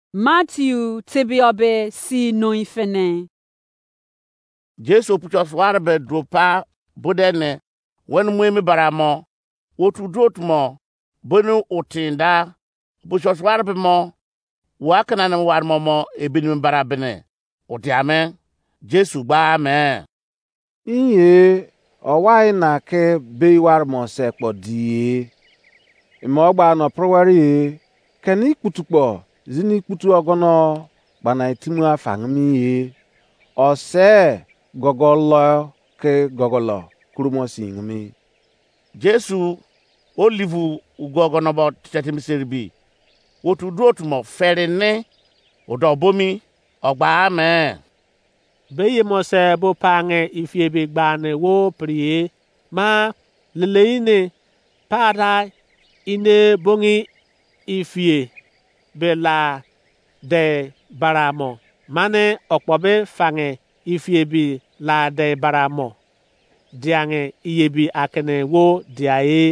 Matthew tebiobe si no ifene. Jesu puchos warbe dropa bodene wen mwemi baramo wotu drotmo bonu utinda puchos warbe mo wakana na warmo mo ebinim barabene otiame Jesu ba me Inye owai na ke bewar mo se kpodie imo gba no prowari keni kutukpo zini kutu ogono bana itimu afangmi ye ose gogolo ke gogolo kurumo singmi. Jesu olivu ugogono bo tetemiseribi wotu drotmo ferene odobomi ogba me Beye mose bo pange ifie gbane wo prie ma leleine para ine bongi ifie bela de baramo mane okpobe fange ifie bi la de baramo diange iyebi akene wo diaye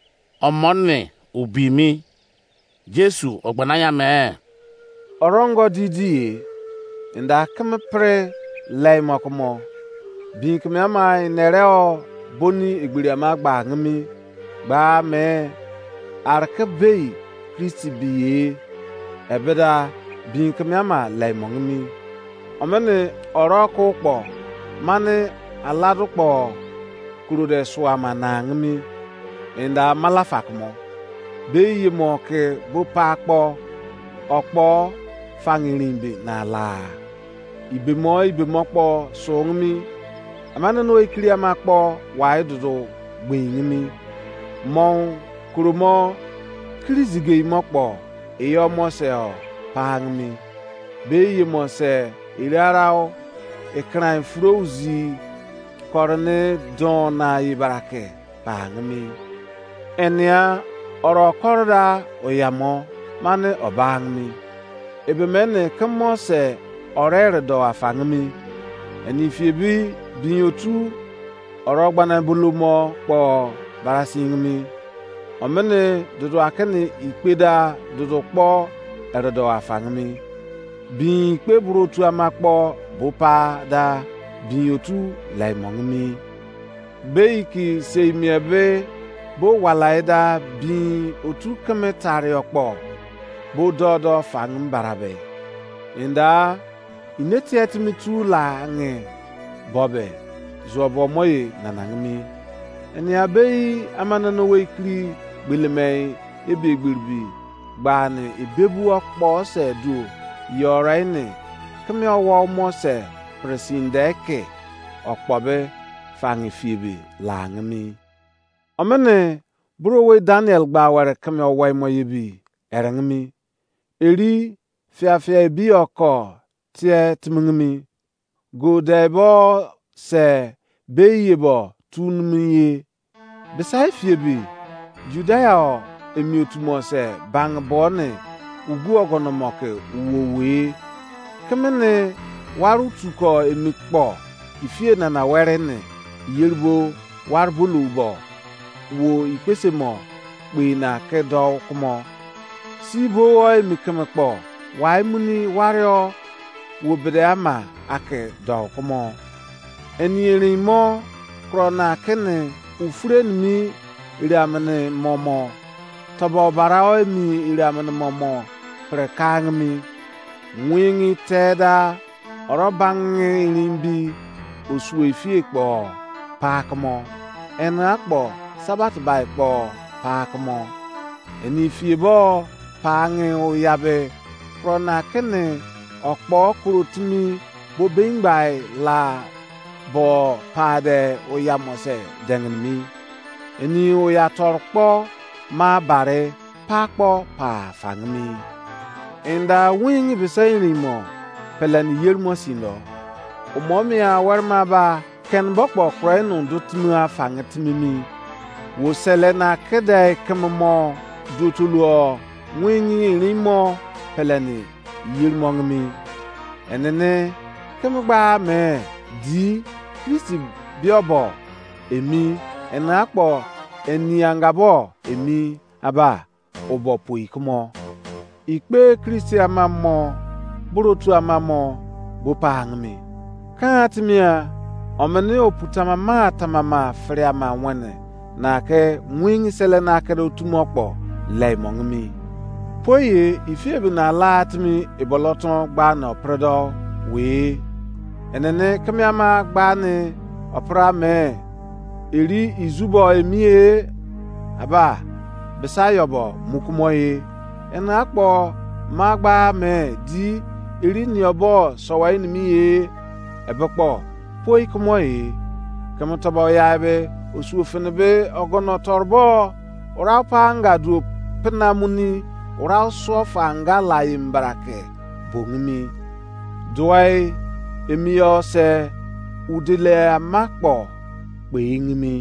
omone ubimi Jesu ogbananya me Orongo didi inda keme pre lai makomo bin keme ama nereo boni igbiri ama gba ngmi gba me arke bei Kristi biye ebeda bin keme ama lai mongmi omene oroko kpo mane aladu kpo kurude suama na ngmi inda malafakmo bei mo ke bo pa kpo okpo fangirimbe na la ibe mo kpo songmi amana no ikiri ama kpo wai dudu gbingmi mon kurumo krizige mo kpo eyo mo se o pangmi be mo se irarao ekran frozi korne don na ibarake pangmi enia oro korda oyamo mane obangmi ebe mene kemo se orere do afangmi eni fiebi binyotu orogbana bulumo po barasingmi omene dodo akene ikpeda dodo po eredo afangmi bin ikpe burutu amakpo bopa da binyotu laimongmi beiki seimiebe bo walaida bin otu kemetari okpo bo dodo fangm barabe inda inetiatimi tu la nge bobe zobo moye nanangmi eni abei amana no weikri gbelemei ebegbirbi gbani ebebu okpo se du yoraine kemi owo mo se presindeke okpobe fangi fiebe la ngmi omene browe Daniel gbawere kemi owo moyebi erengmi eri fiafia bi oko tie timngmi godebo se beyebo tunmiye besai fiebi Judea emiotumo se bang bone ugu ogonomoke uwowe kemene waru tuko emikpo ifie na werene yerbo warbulubo wo ipesemo pe na kedo kumo sibo oi mikemekpo wai muni wario wo bede ama ake do kumo eniere mo krona kene ufure mi iriamene momo tobo barao mi iriamene momo prekangmi nwingi teda orobangi limbi osuefie kpo pakmo enakpo sabat bai kpo pakmo eni fiebo pange oyabe krona kene okpo kurutimi bo bingbai la bo pade oyamose dengnmi eni oyatorkpo ma bare pakpo pa fangmi inda wing bisainimo pelani yermo sindo umomia warma ba ken bokpo kroenu dutmu afangtimi wo selena kede kemmo dutuluo wingi rimo pelani yirmongmi enene kemgba me di Kristi biobo emi enakpo eniangabo emi aba obopo ikumo ikpe Kristi amamo burutu amamo bupangmi katimia omene oputama ma tamama friama wane na ke mwing sele na ke otumokpo leimongmi poye ifie bi na latmi iboloton gba na predo we enene kamiama gba ni opra me eri izubo emie aba besayobo mukumoye ena akpo magba me di eri ni obo sowai ni miye ebekpo poi kumoye kamatobo yabe osuofenebe ogono torbo ora panga du penamuni ora sofa ngala imbarake bongmi doai emio se udile amakpo peingmi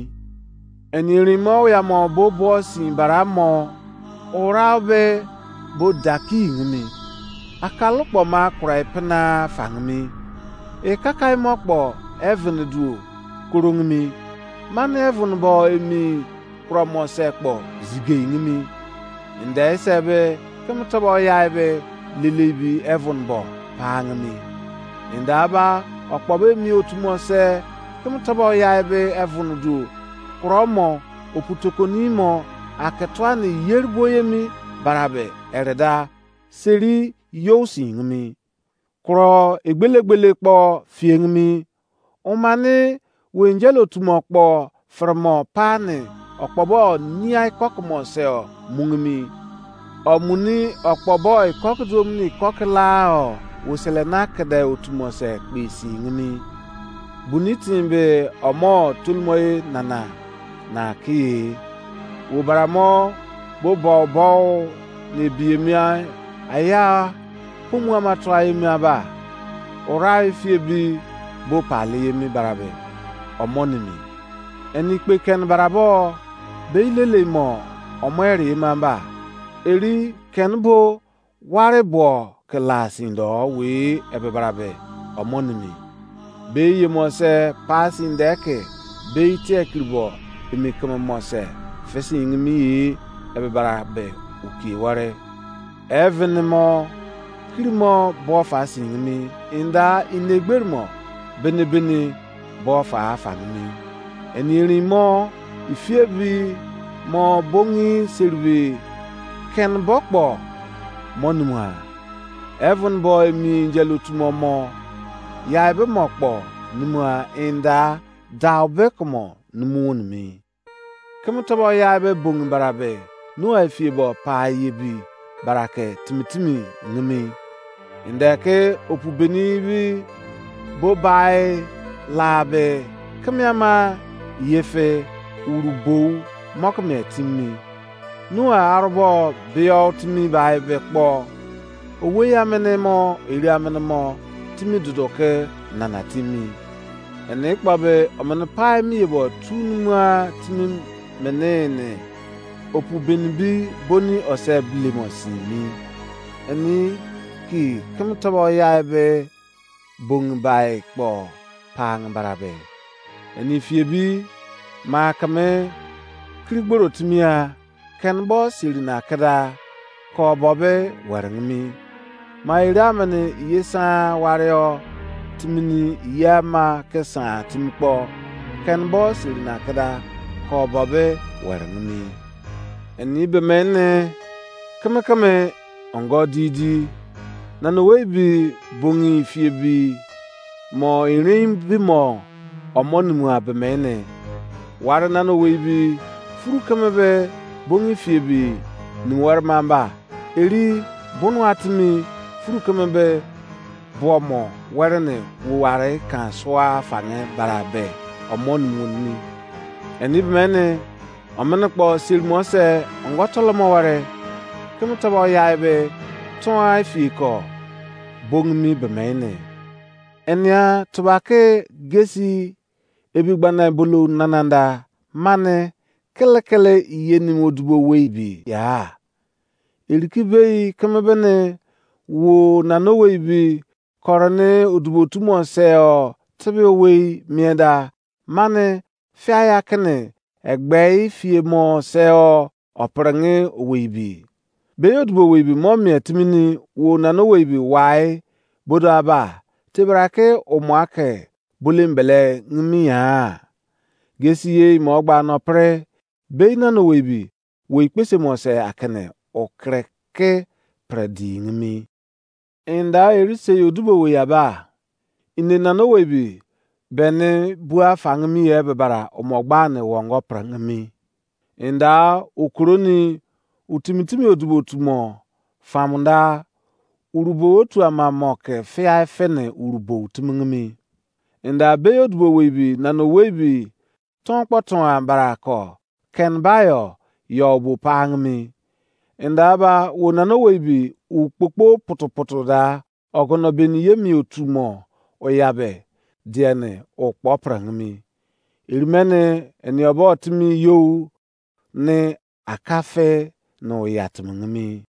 enirimo ya mo bobo sin baramo ora be bodaki ngmi akalokpo ma krai pena fangmi e kakai mokpo even du kurungmi man even bo emi promo sekpo zige ngmi inde sebe kemtobo yaibe lilibi even bo pangmi indaba okpobe mi otumo se kemtobo yaibe even du promo oputokonimo aketwani yerboyemi barabe ereda seri yosingmi kro egbelegbele kpo fiengmi umani wenjelo tumokpo frmo pane okpobo niai kokmo seo mungmi omuni okpobo ikokdomni koklao woselena kede otumose kpisingmi bunitimbe omo tulmoye nana na ki wobaramo bobo ne biemia aya kumwa matrai miaba orai fiebi bo pali mi barabe omonimi eni pe ken barabo beilele mo omeri mamba eri ken bo ware bo klasin do we ebe barabe omonimi beye mo se passing deke beite kribo emikama mo se fesing mi ebe barabe uki ware even mo kirimo bo fasing mi inda inegbermo benebene bo fa fangmi eniri mo ifiebi mo bongi servi ken bokbo monuma even boy mi jelutumo mo yaibe mokpo numua inda daubekmo numunmi kemtobo yaibe bong barabe no afiebo pa yebi barake timitimi ngmi indeke opubeni bi bobai labe kamiama yefe urubo mokme timi nuwa arbo beotimi bai bekpo owe yamene mo eri amene mo timi dudoke nana timi ene kpabe omene pai mi yebo tunwa timi menene opubenibi boni ose blimosi mi eni ki kemtobo yaibe bong bai kpo pang barabe eni fiebi ma kame krigboro timia kenbo sirina kada ko bobe warngmi ma iramane yesa wario timini yama kesa timpo kenbo sirina kada ko bobe warngmi eni bemene kame ongo didi nano webi bongi fiebi mo irim bimo omonimu abemene war nano webi furu kamebe bongi fiebi ni war mamba eri bonu atimi furu kamebe bomo warne ware kan swa fange barabe omonimu ni eni bemene omene kpo silmose ngotolomo ware kemtobo yaibe toai fiko bongmi bemene enya tobake gesi ebigbana bulu nananda mane kele yeni modubo weibi ya irikibei kemebene wo nano weibi korone odubo tumo seo tebe wei mieda mane fiaya kene egbei fie mo seo oprenge weibi Beyodubo webi momia timini wo nano webi wai bodo aba tibrake umwake bulimbele ngmiya. Gesiye mo gba no pre be nano webi wo ikpese mo se akene okreke predi ngmi. Inda erise yodubo we yaba ine nano webi bene bua fangmi ye bebara umogba ne wongo prangmi. Inda ukuroni utimitimi odubo tumo famunda urubo otu amamoke fia fene urubo utimingmi. Inda beyodubo webi nano webi ton ambarako ken bayo yobu pangmi. Inda ba wo nano webi ukpokpo putuputu da ogono beni yemi otumo oyabe diene okpo prangmi. Irimene eni obo timi you ne akafe no yatmngmi.